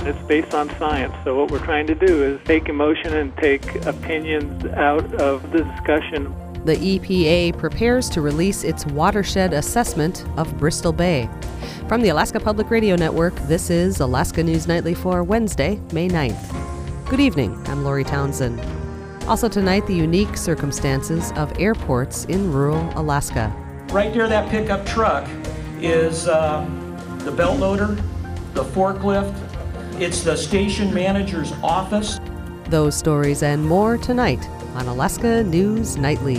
It's based on science. So what we're trying to do is take emotion and take opinions out of the discussion. The EPA prepares to release its watershed assessment of Bristol Bay. From the Alaska Public Radio Network, this is Alaska News Nightly for Wednesday, May 9th. Good evening, I'm Lori Townsend. Also tonight, the unique circumstances of airports in rural Alaska. Right there, that pickup truck is the belt loader, the forklift. It's the station manager's office. Those stories and more tonight on Alaska News Nightly.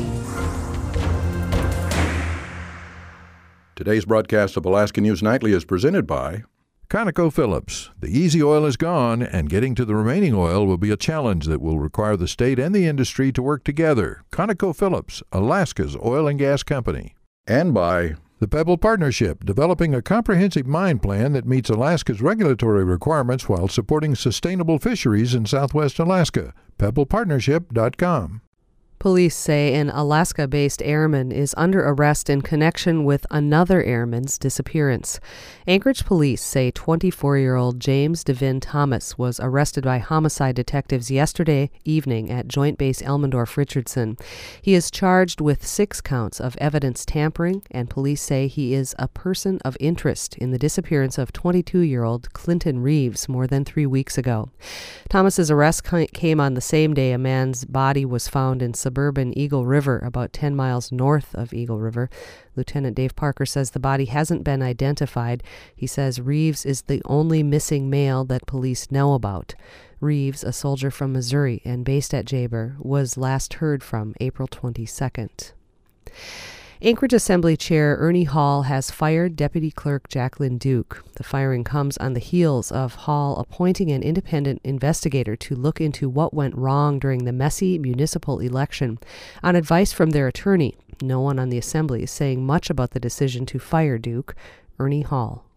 Today's broadcast of Alaska News Nightly is presented by ConocoPhillips. The easy oil is gone, and getting to the remaining oil will be a challenge that will require the state and the industry to work together. ConocoPhillips, Alaska's oil and gas company. And by the Pebble Partnership, developing a comprehensive mine plan that meets Alaska's regulatory requirements while supporting sustainable fisheries in southwest Alaska. PebblePartnership.com. Police say an Alaska-based airman is under arrest in connection with another airman's disappearance. Anchorage police say 24-year-old James Devin Thomas was arrested by homicide detectives yesterday evening at Joint Base Elmendorf-Richardson. He is charged with 6 counts of evidence tampering, and police say he is a person of interest in the disappearance of 22-year-old Clinton Reeves more than 3 weeks ago. Thomas's arrest came on the same day a man's body was found in suburban Eagle River, about 10 miles north of Eagle River. Lieutenant Dave Parker says the body hasn't been identified. He says Reeves is the only missing male that police know about. Reeves, a soldier from Missouri and based at Jayber, was last heard from April 22nd. Anchorage Assembly Chair Ernie Hall has fired Deputy Clerk Jacqueline Duke. The firing comes on the heels of Hall appointing an independent investigator to look into what went wrong during the messy municipal election. On advice from their attorney, no one on the Assembly is saying much about the decision to fire Duke. Ernie Hall.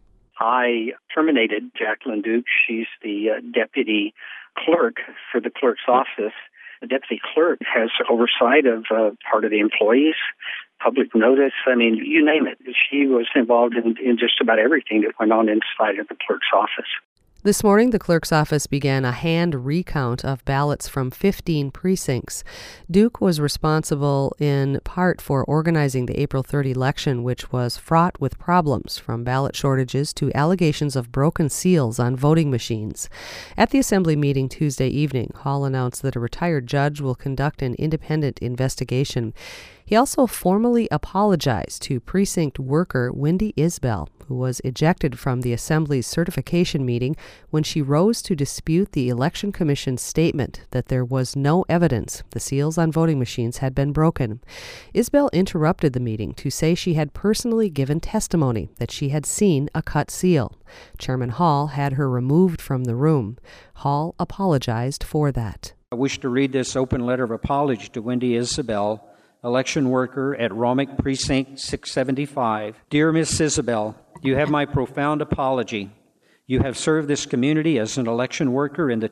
I terminated Jacqueline Duke. She's the deputy clerk for the clerk's office. The deputy clerk has oversight of part of the employees, public notice, you name it. She was involved in just about everything that went on inside of the clerk's office. This morning, the clerk's office began a hand recount of ballots from 15 precincts. Duke was responsible in part for organizing the April 3rd election, which was fraught with problems, from ballot shortages to allegations of broken seals on voting machines. At the Assembly meeting Tuesday evening, Hall announced that a retired judge will conduct an independent investigation. He also formally apologized to precinct worker Wendy Isbell, who was ejected from the Assembly's certification meeting when she rose to dispute the Election Commission's statement that there was no evidence the seals on voting machines had been broken. Isbell interrupted the meeting to say she had personally given testimony that she had seen a cut seal. Chairman Hall had her removed from the room. Hall apologized for that. I wish to read this open letter of apology to Wendy Isbell, election worker at Romick Precinct 675. Dear Miss Isabel, you have my profound apology. You have served this community as an election worker in the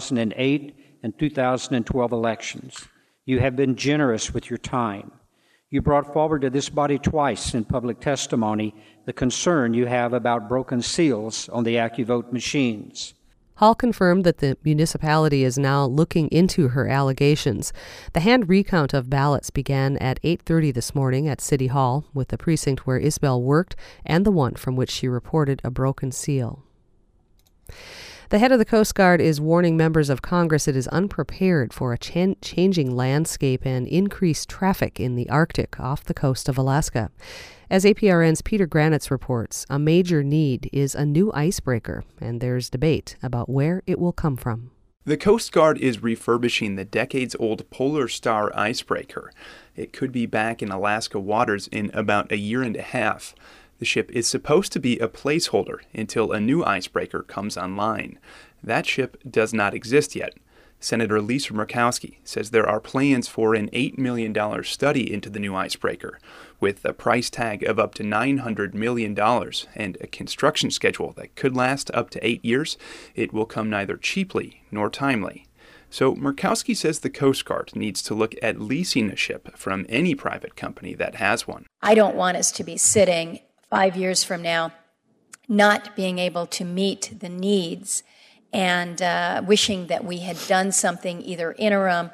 2008 and 2012 elections. You have been generous with your time. You brought forward to this body twice in public testimony the concern you have about broken seals on the AccuVote machines. Hall confirmed that the municipality is now looking into her allegations. The hand recount of ballots began at 8:30 this morning at City Hall, with the precinct where Isbell worked and the one from which she reported a broken seal. The head of the Coast Guard is warning members of Congress it is unprepared for a changing landscape and increased traffic in the Arctic off the coast of Alaska. As APRN's Peter Granitz reports, a major need is a new icebreaker, and there's debate about where it will come from. The Coast Guard is refurbishing the decades-old Polar Star icebreaker. It could be back in Alaska waters in about a year and a half. The ship is supposed to be a placeholder until a new icebreaker comes online. That ship does not exist yet. Senator Lisa Murkowski says there are plans for an $8 million study into the new icebreaker, with a price tag of up to $900 million and a construction schedule that could last up to 8 years. It will come neither cheaply nor timely. So Murkowski says the Coast Guard needs to look at leasing a ship from any private company that has one. I don't want us to be sitting 5 years from now not being able to meet the needs and wishing that we had done something either interim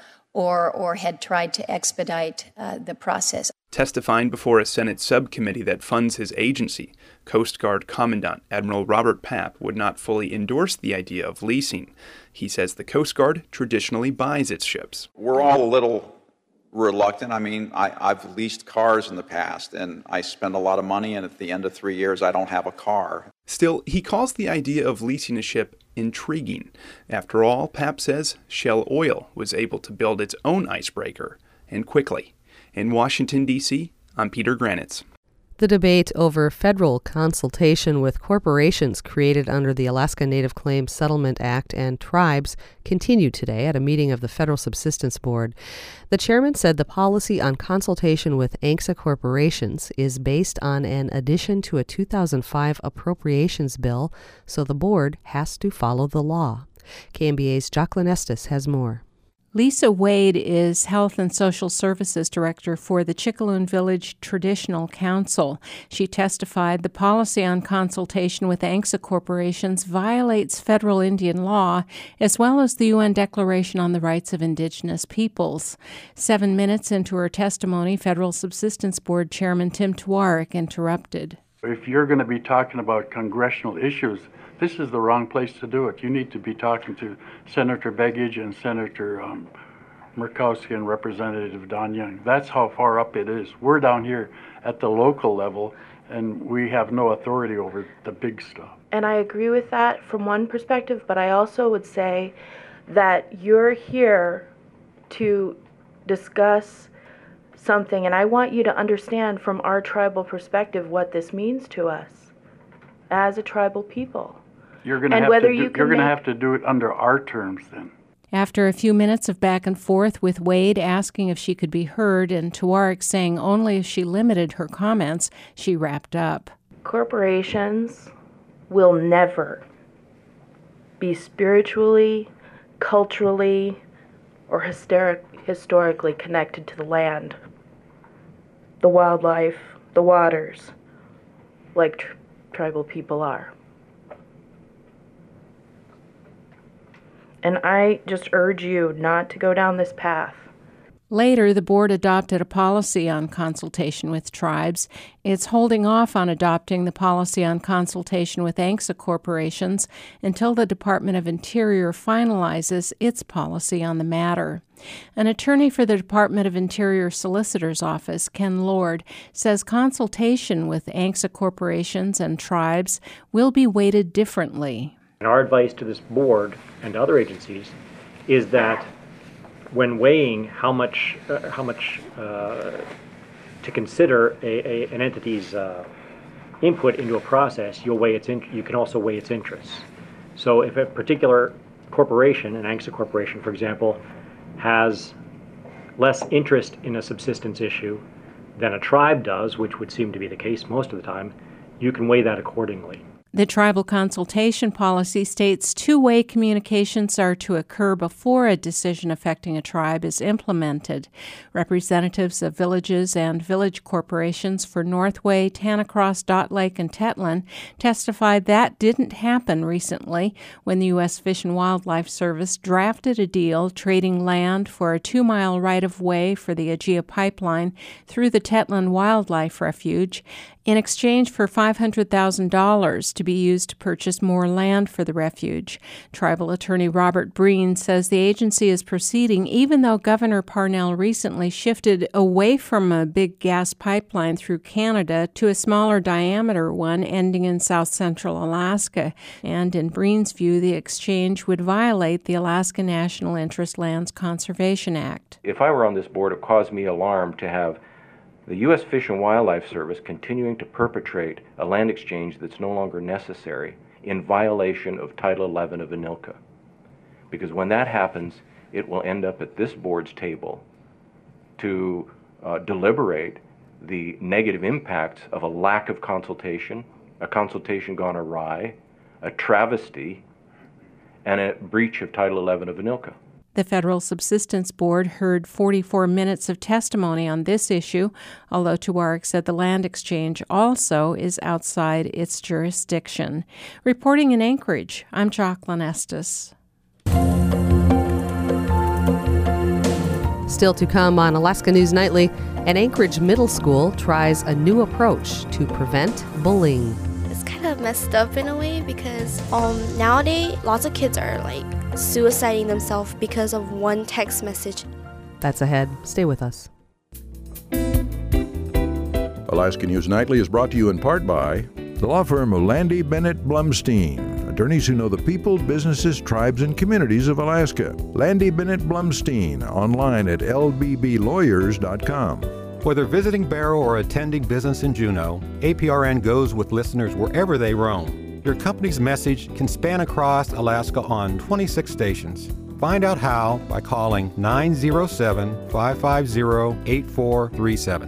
or had tried to expedite the process. Testifying before a Senate subcommittee that funds his agency, Coast Guard Commandant Admiral Robert Papp would not fully endorse the idea of leasing. He says the Coast Guard traditionally buys its ships. We're all a little reluctant. I mean, I've leased cars in the past, and I spend a lot of money, and at the end of 3 years, I don't have a car. Still, he calls the idea of leasing a ship intriguing. After all, Papp says Shell Oil was able to build its own icebreaker, and quickly. In Washington, D.C., I'm Peter Granitz. The debate over federal consultation with corporations created under the Alaska Native Claims Settlement Act and tribes continued today at a meeting of the Federal Subsistence Board. The chairman said the policy on consultation with ANCSA corporations is based on an addition to a 2005 appropriations bill, so the board has to follow the law. KMBA's Jacqueline Estes has more. Lisa Wade is Health and Social Services Director for the Chickaloon Village Traditional Council. She testified the policy on consultation with ANCSA corporations violates federal Indian law, as well as the UN Declaration on the Rights of Indigenous Peoples. 7 minutes into her testimony, Federal Subsistence Board Chairman Tim Tuareg interrupted. If you're going to be talking about congressional issues, this is the wrong place to do it. You need to be talking to Senator Begich and Senator Murkowski and Representative Don Young. That's how far up it is. We're down here at the local level, and we have no authority over the big stuff. And I agree with that from one perspective, but I also would say that you're here to discuss something, and I want you to understand from our tribal perspective what this means to us as a tribal people. You're going to have to do it under our terms then. After a few minutes of back and forth with Wade asking if she could be heard and Tuareg saying only if she limited her comments, she wrapped up. Corporations will never be spiritually, culturally, or historically connected to the land, the wildlife, the waters, like tribal people are. And I just urge you not to go down this path. Later, the board adopted a policy on consultation with tribes. It's holding off on adopting the policy on consultation with ANCSA corporations until the Department of Interior finalizes its policy on the matter. An attorney for the Department of Interior Solicitor's Office, Ken Lord, says consultation with ANCSA corporations and tribes will be weighted differently. And our advice to this board and to other agencies is that when weighing how much to consider an entity's input into a process, you can also weigh its interests. So if a particular corporation, an ANCSA corporation, for example, has less interest in a subsistence issue than a tribe does, which would seem to be the case most of the time, you can weigh that accordingly. The tribal consultation policy states two-way communications are to occur before a decision affecting a tribe is implemented. Representatives of villages and village corporations for Northway, Tanacross, Dot Lake, and Tetlin testified that didn't happen recently when the U.S. Fish and Wildlife Service drafted a deal trading land for a 2-mile right-of-way for the Agea pipeline through the Tetlin Wildlife Refuge in exchange for $500,000 to be used to purchase more land for the refuge. Tribal attorney Robert Breen says the agency is proceeding even though Governor Parnell recently shifted away from a big gas pipeline through Canada to a smaller diameter one ending in south-central Alaska. And in Breen's view, the exchange would violate the Alaska National Interest Lands Conservation Act. If I were on this board, it would cause me alarm to have the U.S. Fish and Wildlife Service continuing to perpetrate a land exchange that's no longer necessary in violation of Title 11 of ANILCA. Because when that happens, it will end up at this board's table to deliberate the negative impacts of a lack of consultation, a consultation gone awry, a travesty, and a breach of Title 11 of ANILCA. The Federal Subsistence Board heard 44 minutes of testimony on this issue, although Tuareg said the land exchange also is outside its jurisdiction. Reporting in Anchorage, I'm Jocelyn Estes. Still to come on Alaska News Nightly, an Anchorage middle school tries a new approach to prevent bullying. It's kind of messed up in a way because nowadays lots of kids are suiciding themselves because of one text message. That's ahead. Stay with us. Alaska News Nightly is brought to you in part by the law firm of Landy Bennett Blumstein, attorneys who know the people, businesses, tribes, and communities of Alaska. Landy Bennett Blumstein, online at lbblawyers.com. Whether visiting Barrow or attending business in Juneau, APRN goes with listeners wherever they roam. Your company's message can span across Alaska on 26 stations. Find out how by calling 907-550-8437.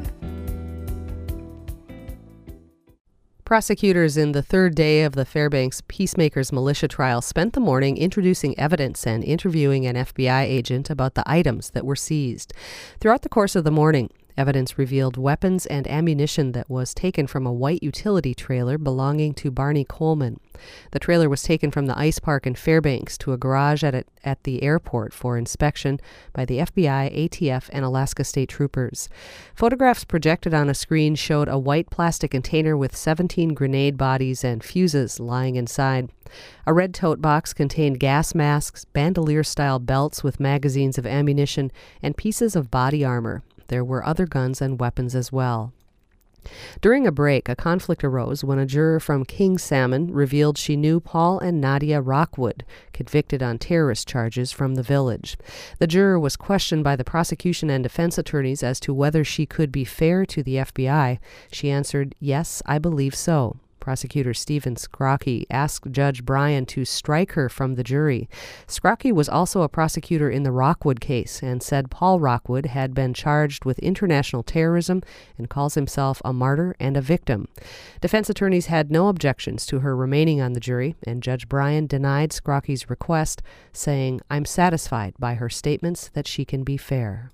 Prosecutors in the third day of the Fairbanks Peacemakers militia trial spent the morning introducing evidence and interviewing an FBI agent about the items that were seized. Throughout the course of the morning, evidence revealed weapons and ammunition that was taken from a white utility trailer belonging to Barney Coleman. The trailer was taken from the ice park in Fairbanks to a garage at the airport for inspection by the FBI, ATF, and Alaska State Troopers. Photographs projected on a screen showed a white plastic container with 17 grenade bodies and fuses lying inside. A red tote box contained gas masks, bandolier-style belts with magazines of ammunition, and pieces of body armor. There were other guns and weapons as well. During a break, a conflict arose when a juror from King Salmon revealed she knew Paul and Nadia Rockwood, convicted on terrorist charges from the village. The juror was questioned by the prosecution and defense attorneys as to whether she could be fair to the FBI. She answered, "Yes, I believe so." Prosecutor Stephen Scrocky asked Judge Bryan to strike her from the jury. Scrocky was also a prosecutor in the Rockwood case and said Paul Rockwood had been charged with international terrorism and calls himself a martyr and a victim. Defense attorneys had no objections to her remaining on the jury, and Judge Bryan denied Scrocky's request, saying, "I'm satisfied by her statements that she can be fair."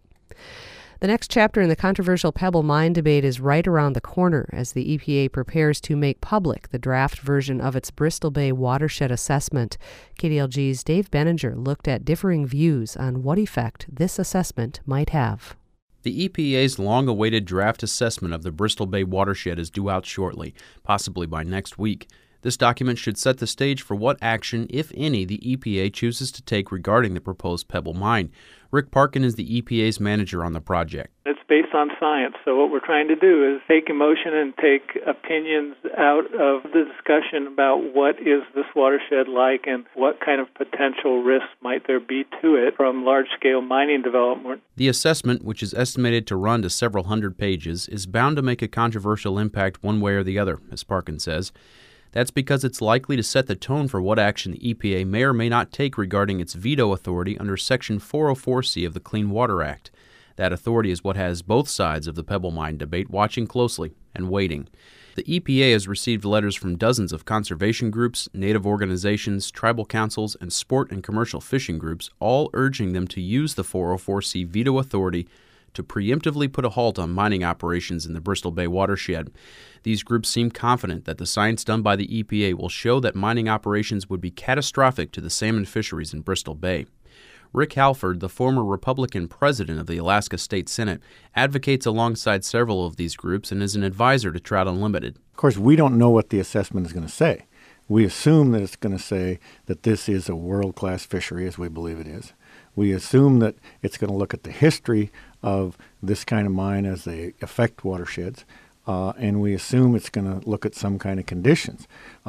The next chapter in the controversial Pebble Mine debate is right around the corner as the EPA prepares to make public the draft version of its Bristol Bay watershed assessment. KDLG's Dave Benninger looked at differing views on what effect this assessment might have. The EPA's long-awaited draft assessment of the Bristol Bay watershed is due out shortly, possibly by next week. This document should set the stage for what action, if any, the EPA chooses to take regarding the proposed Pebble Mine. Rick Parkin is the EPA's manager on the project. It's based on science, so what we're trying to do is take emotion and take opinions out of the discussion about what is this watershed like and what kind of potential risks might there be to it from large-scale mining development. The assessment, which is estimated to run to several hundred pages, is bound to make a controversial impact one way or the other, as Parkin says. That's because it's likely to set the tone for what action the EPA may or may not take regarding its veto authority under Section 404C of the Clean Water Act. That authority is what has both sides of the Pebble Mine debate watching closely and waiting. The EPA has received letters from dozens of conservation groups, native organizations, tribal councils, and sport and commercial fishing groups, all urging them to use the 404C veto authority to preemptively put a halt on mining operations in the Bristol Bay watershed. These groups seem confident that the science done by the EPA will show that mining operations would be catastrophic to the salmon fisheries in Bristol Bay. Rick Halford, the former Republican president of the Alaska State Senate, advocates alongside several of these groups and is an advisor to Trout Unlimited. Of course, we don't know what the assessment is going to say. We assume that it's going to say that this is a world-class fishery, as we believe it is. We assume that it's going to look at the history of this kind of mine as they affect watersheds, and we assume it's going to look at some kind of conditions.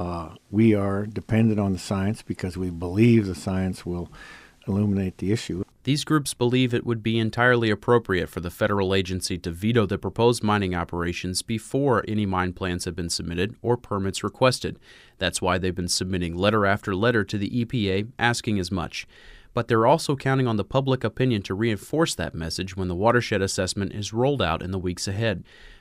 We are dependent on the science because we believe the science will illuminate the issue. These groups believe it would be entirely appropriate for the federal agency to veto the proposed mining operations before any mine plans have been submitted or permits requested. That's why they've been submitting letter after letter to the EPA asking as much. But they're also counting on the public opinion to reinforce that message when the watershed assessment is rolled out in the weeks ahead.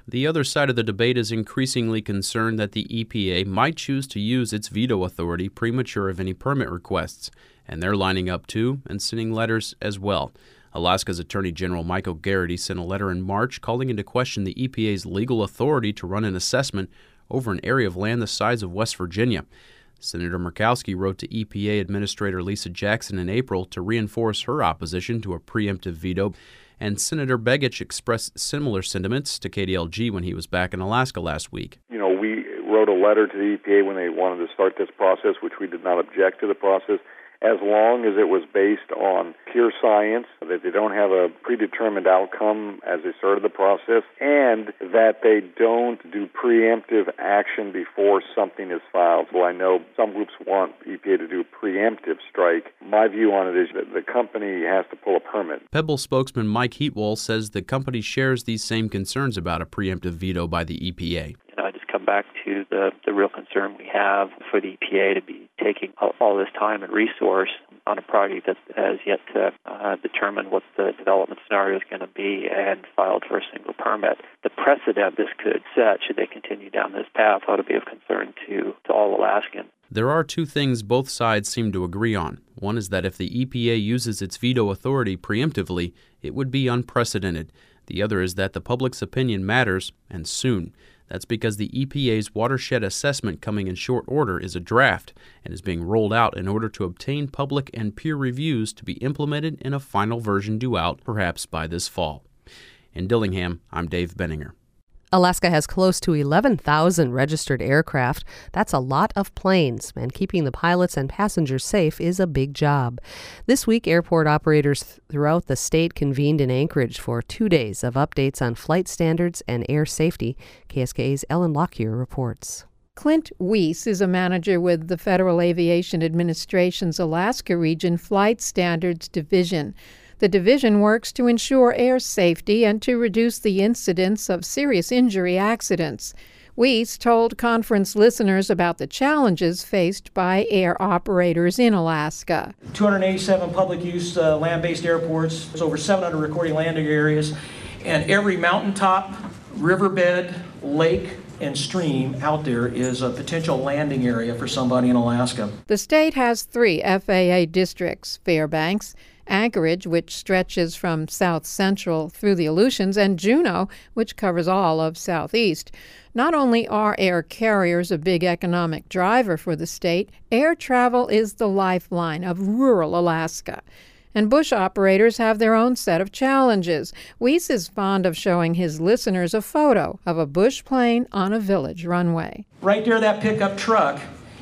The other side of the debate is increasingly concerned that the EPA might choose to use its veto authority premature of any permit requests, and they're lining up too and sending letters as well. Alaska's Attorney General Michael Garrity sent a letter in March calling into question the EPA's legal authority to run an assessment over an area of land the size of West Virginia. Senator Murkowski wrote to EPA Administrator Lisa Jackson in April to reinforce her opposition to a preemptive veto, and Senator Begich expressed similar sentiments to KDLG when he was back in Alaska last week. We wrote a letter to the EPA when they wanted to start this process, which we did not object to the process, as long as it was based on pure science, that they don't have a predetermined outcome as they started the process, and that they don't do preemptive action before something is filed. Well, I know some groups want EPA to do a preemptive strike. My view on it is that the company has to pull a permit. Pebble spokesman Mike Heatwole says the company shares these same concerns about a preemptive veto by the EPA. I just come back to the real concern we have for the EPA to be taking all this time and resource on a project that has yet to determine what the development scenario is going to be and filed for a single permit. The precedent this could set, should they continue down this path, ought to be of concern to all Alaskans. There are two things both sides seem to agree on. One is that if the EPA uses its veto authority preemptively, it would be unprecedented. The other is that the public's opinion matters, and soon. That's because the EPA's watershed assessment coming in short order is a draft and is being rolled out in order to obtain public and peer reviews to be implemented in a final version due out perhaps by this fall. In Dillingham, I'm Dave Benninger. Alaska has close to 11,000 registered aircraft. That's a lot of planes, and keeping the pilots and passengers safe is a big job. This week, airport operators throughout the state convened in Anchorage for 2 days of updates on flight standards and air safety. KSKA's Ellen Lockyer reports. Clint Weiss is a manager with the Federal Aviation Administration's Alaska Region Flight Standards Division. The division works to ensure air safety and to reduce the incidence of serious injury accidents. Weiss told conference listeners about the challenges faced by air operators in Alaska. 287 public use land-based airports, there's over 700 recording landing areas, and every mountaintop, riverbed, lake, and stream out there is a potential landing area for somebody in Alaska. The state has 3 FAA districts: Fairbanks, Anchorage, which stretches from south central through the Aleutians, and Juneau, which covers all of southeast. Not only are air carriers a big economic driver for the state, air travel is the lifeline of rural Alaska. And bush operators have their own set of challenges. Weiss is fond of showing his listeners a photo of a bush plane on a village runway. Right there, that pickup truck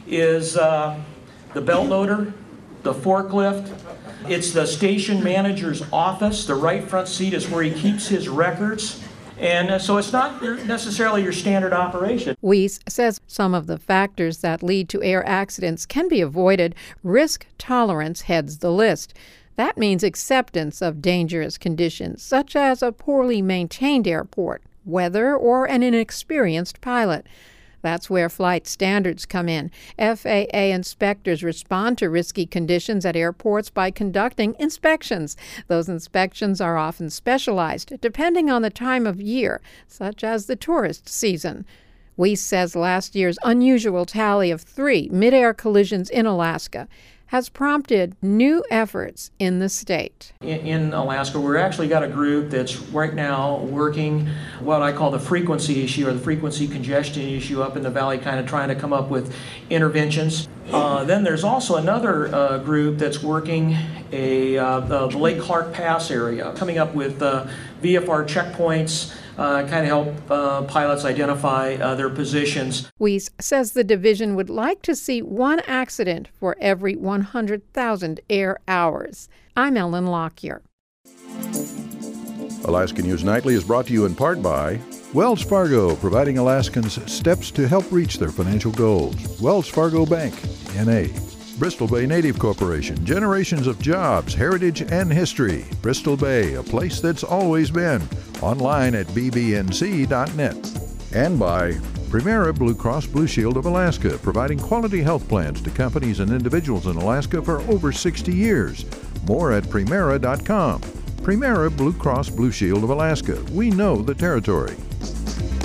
is the belt loader, the forklift. It's the station manager's office. The right front seat is where he keeps his records. And so it's not necessarily your standard operation. Weiss says some of the factors that lead to air accidents can be avoided. Risk tolerance heads the list. That means acceptance of dangerous conditions, such as a poorly maintained airport, weather, or an inexperienced pilot. That's where flight standards come in. FAA inspectors respond to risky conditions at airports by conducting inspections. Those inspections are often specialized, depending on the time of year, such as the tourist season. Weiss says last year's unusual tally of 3 mid-air collisions in Alaska has prompted new efforts in the state. In Alaska, we've actually got a group that's right now working what I call the frequency issue, or the frequency congestion issue up in the valley, kind of trying to come up with interventions. Then there's also another group that's working the Lake Clark Pass area, coming up with VFR checkpoints, kind of help pilots identify their positions. Weiss says the division would like to see 1 accident for every 100,000 air hours. I'm Ellen Lockyer. Alaska News Nightly is brought to you in part by Wells Fargo, providing Alaskans steps to help reach their financial goals. Wells Fargo Bank, N.A. Bristol Bay Native Corporation, generations of jobs, heritage, and history. Bristol Bay, a place that's always been. Online at bbnc.net. And by Primera Blue Cross Blue Shield of Alaska, providing quality health plans to companies and individuals in Alaska for over 60 years. More at Primera.com. Primera Blue Cross Blue Shield of Alaska. We know the territory.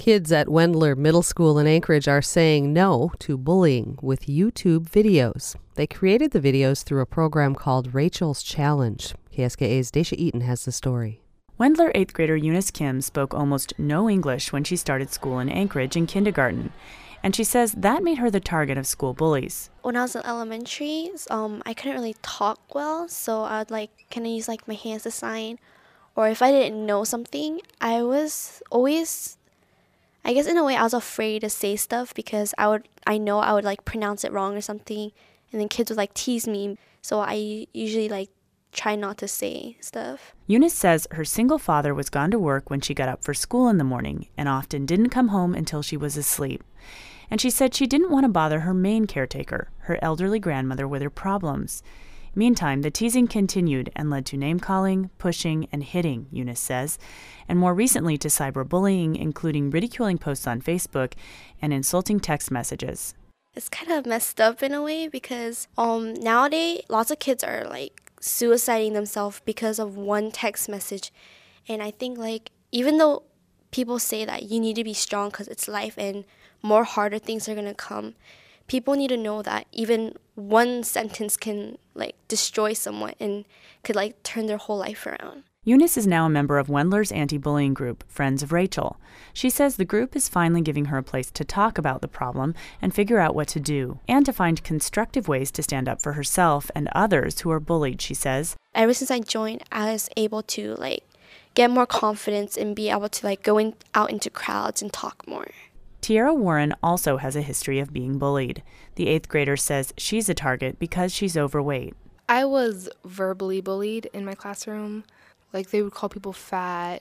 Kids at Wendler Middle School in Anchorage are saying no to bullying with YouTube videos. They created the videos through a program called Rachel's Challenge. KSKA's Daisha Eaton has the story. Wendler 8th grader Eunice Kim spoke almost no English when she started school in Anchorage in kindergarten, and she says that made her the target of school bullies. When I was in elementary, I couldn't really talk well, so I would kind of use my hands to sign. Or if I didn't know something, I was always, I guess in a way I was afraid to say stuff because I would pronounce it wrong or something, and then kids would tease me. So I usually try not to say stuff. Eunice says her single father was gone to work when she got up for school in the morning and often didn't come home until she was asleep. And she said she didn't want to bother her main caretaker, her elderly grandmother, with her problems. Meantime, the teasing continued and led to name-calling, pushing, and hitting, Eunice says, and more recently to cyberbullying, including ridiculing posts on Facebook and insulting text messages. It's kind of messed up in a way because nowadays lots of kids are suiciding themselves because of one text message. And I think even though people say that you need to be strong because it's life and more harder things are going to come, people need to know that even one sentence can destroy someone and could turn their whole life around. Eunice is now a member of Wendler's anti-bullying group, Friends of Rachel. She says the group is finally giving her a place to talk about the problem and figure out what to do, and to find constructive ways to stand up for herself and others who are bullied, she says. Ever since I joined, I was able to get more confidence and be able to go out into crowds and talk more. Tiara Warren also has a history of being bullied. The 8th grader says she's a target because she's overweight. I was verbally bullied in my classroom. They would call people fat,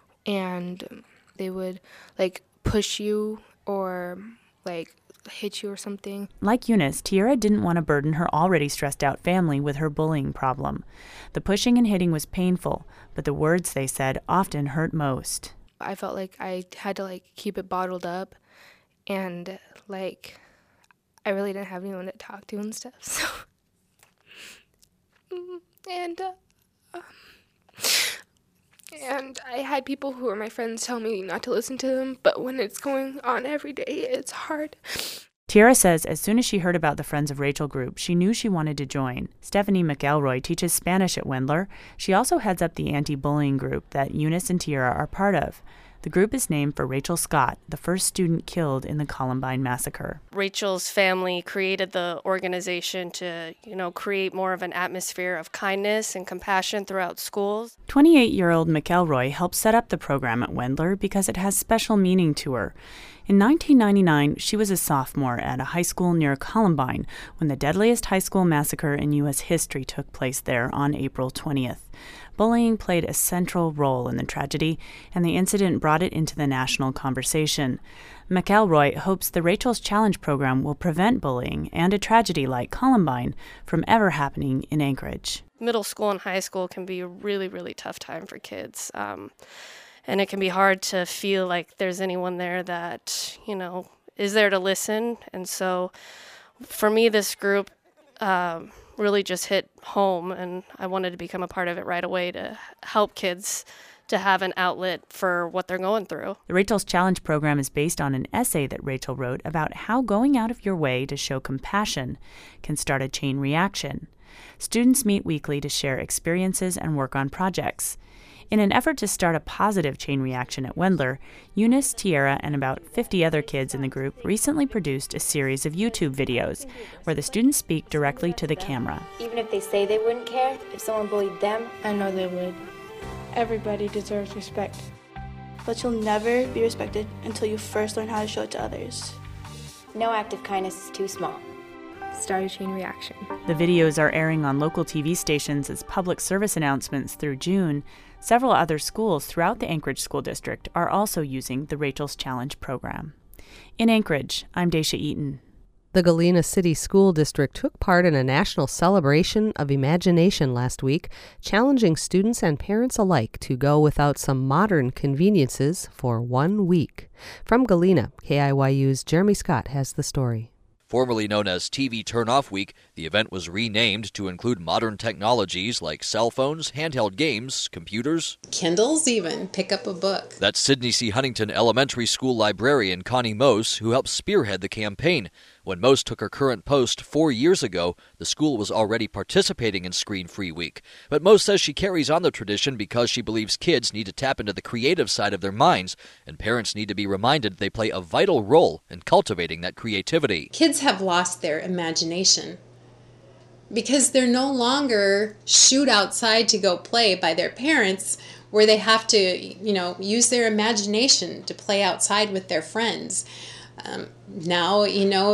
and they would, push you or, hit you or something. Like Eunice, Tiara didn't want to burden her already stressed-out family with her bullying problem. The pushing and hitting was painful, but the words they said often hurt most. I felt like I had to, keep it bottled up, and, I really didn't have anyone to talk to and stuff, so... And I had people who were my friends tell me not to listen to them, but when it's going on every day, it's hard. Tiara says as soon as she heard about the Friends of Rachel group, she knew she wanted to join. Stephanie McElroy teaches Spanish at Wendler. She also heads up the anti-bullying group that Eunice and Tiara are part of. The group is named for Rachel Scott, the first student killed in the Columbine massacre. Rachel's family created the organization to, create more of an atmosphere of kindness and compassion throughout schools. 28-year-old McElroy helped set up the program at Wendler because it has special meaning to her. In 1999, she was a sophomore at a high school near Columbine when the deadliest high school massacre in U.S. history took place there on April 20th. Bullying played a central role in the tragedy, and the incident brought it into the national conversation. McElroy hopes the Rachel's Challenge program will prevent bullying and a tragedy like Columbine from ever happening in Anchorage. Middle school and high school can be a really, really tough time for kids. And it can be hard to feel like there's anyone there that, is there to listen. And so for me, this group really just hit home, and I wanted to become a part of it right away to help kids to have an outlet for what they're going through. The Rachel's Challenge program is based on an essay that Rachel wrote about how going out of your way to show compassion can start a chain reaction. Students meet weekly to share experiences and work on projects. In an effort to start a positive chain reaction at Wendler, Eunice, Tiara, and about 50 other kids in the group recently produced a series of YouTube videos where the students speak directly to the camera. Even if they say they wouldn't care, if someone bullied them, I know they would. Everybody deserves respect. But you'll never be respected until you first learn how to show it to others. No act of kindness is too small. Start a chain reaction. The videos are airing on local TV stations as public service announcements through June. Several other schools throughout the Anchorage School District are also using the Rachel's Challenge program. In Anchorage, I'm Daisha Eaton. The Galena City School District took part in a national celebration of imagination last week, challenging students and parents alike to go without some modern conveniences for 1 week. From Galena, KIYU's Jeremy Scott has the story. Formerly known as TV Turn-Off Week, the event was renamed to include modern technologies like cell phones, handheld games, computers, Kindles even. Pick up a book. That's Sidney C. Huntington Elementary School librarian Connie Mose, who helped spearhead the campaign. When Mose took her current post 4 years ago, the school was already participating in Screen Free Week. But Mose says she carries on the tradition because she believes kids need to tap into the creative side of their minds, and parents need to be reminded they play a vital role in cultivating that creativity. Kids have lost their imagination because they're no longer shooed outside to go play by their parents, where they have to, use their imagination to play outside with their friends. Now,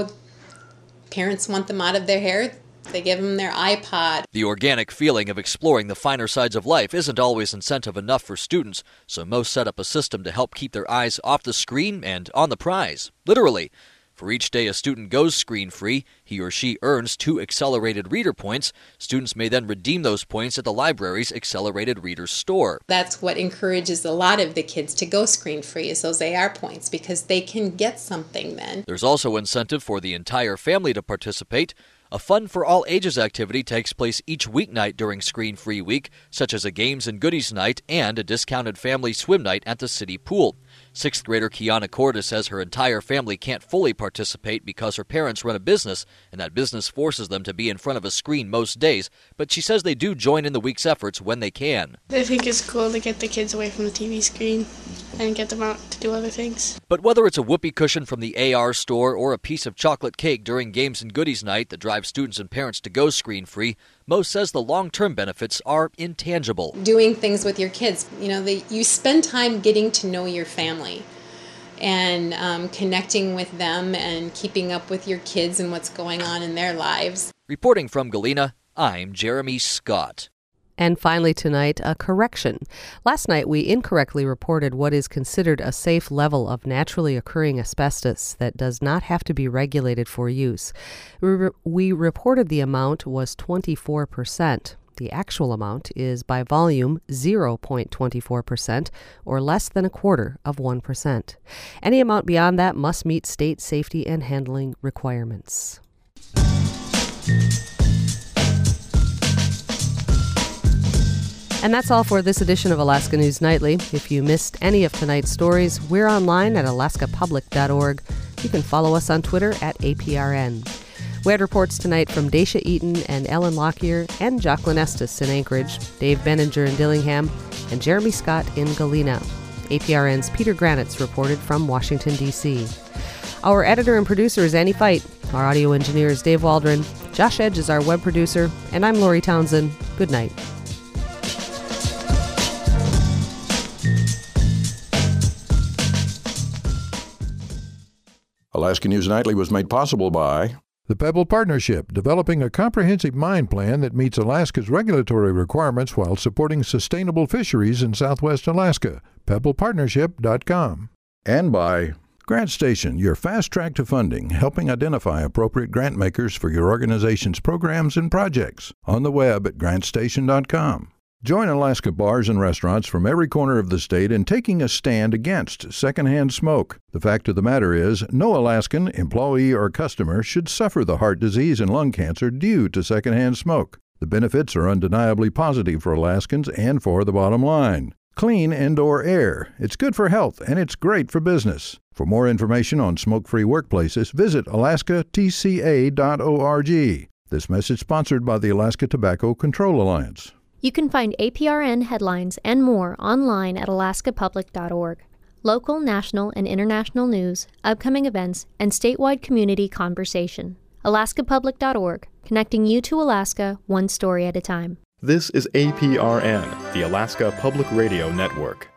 parents want them out of their hair. They give them their iPod. The organic feeling of exploring the finer sides of life isn't always incentive enough for students, so Mose set up a system to help keep their eyes off the screen and on the prize. Literally. For each day a student goes screen-free, he or she earns 2 accelerated reader points. Students may then redeem those points at the library's Accelerated Reader store. That's what encourages a lot of the kids to go screen-free, is those AR points, because they can get something then. There's also incentive for the entire family to participate. A Fun for All Ages activity takes place each weeknight during Screen Free Week, such as a Games and Goodies night and a discounted family swim night at the city pool. 6th grader Kiana Corda says her entire family can't fully participate because her parents run a business, and that business forces them to be in front of a screen most days, but she says they do join in the week's efforts when they can. I think it's cool to get the kids away from the TV screen and get them out to do other things. But whether it's a whoopee cushion from the AR store or a piece of chocolate cake during Games and Goodies night that drives students and parents to go screen-free, Mose says the long-term benefits are intangible. Doing things with your kids, you spend time getting to know your family and connecting with them and keeping up with your kids and what's going on in their lives. Reporting from Galena, I'm Jeremy Scott. And finally tonight, a correction. Last night, we incorrectly reported what is considered a safe level of naturally occurring asbestos that does not have to be regulated for use. We reported the amount was 24%. The actual amount is, by volume, 0.24%, or less than 0.25%. Any amount beyond that must meet state safety and handling requirements. And that's all for this edition of Alaska News Nightly. If you missed any of tonight's stories, we're online at alaskapublic.org. You can follow us on Twitter at APRN. We had reports tonight from Daisha Eaton and Ellen Lockyer and Jacqueline Estes in Anchorage, Dave Benninger in Dillingham, and Jeremy Scott in Galena. APRN's Peter Granitz reported from Washington, D.C. Our editor and producer is Annie Fite. Our audio engineer is Dave Waldron. Josh Edge is our web producer. And I'm Lori Townsend. Good night. Alaska News Nightly was made possible by the Pebble Partnership, developing a comprehensive mine plan that meets Alaska's regulatory requirements while supporting sustainable fisheries in southwest Alaska. PebblePartnership.com. And by GrantStation, your fast track to funding, helping identify appropriate grant makers for your organization's programs and projects. On the web at GrantStation.com. Join Alaska bars and restaurants from every corner of the state in taking a stand against secondhand smoke. The fact of the matter is, no Alaskan, employee, or customer should suffer the heart disease and lung cancer due to secondhand smoke. The benefits are undeniably positive for Alaskans and for the bottom line. Clean indoor air. It's good for health and it's great for business. For more information on smoke-free workplaces, visit alaskatca.org. This message sponsored by the Alaska Tobacco Control Alliance. You can find APRN headlines and more online at alaskapublic.org. Local, national, and international news, upcoming events, and statewide community conversation. alaskapublic.org, connecting you to Alaska one story at a time. This is APRN, the Alaska Public Radio Network.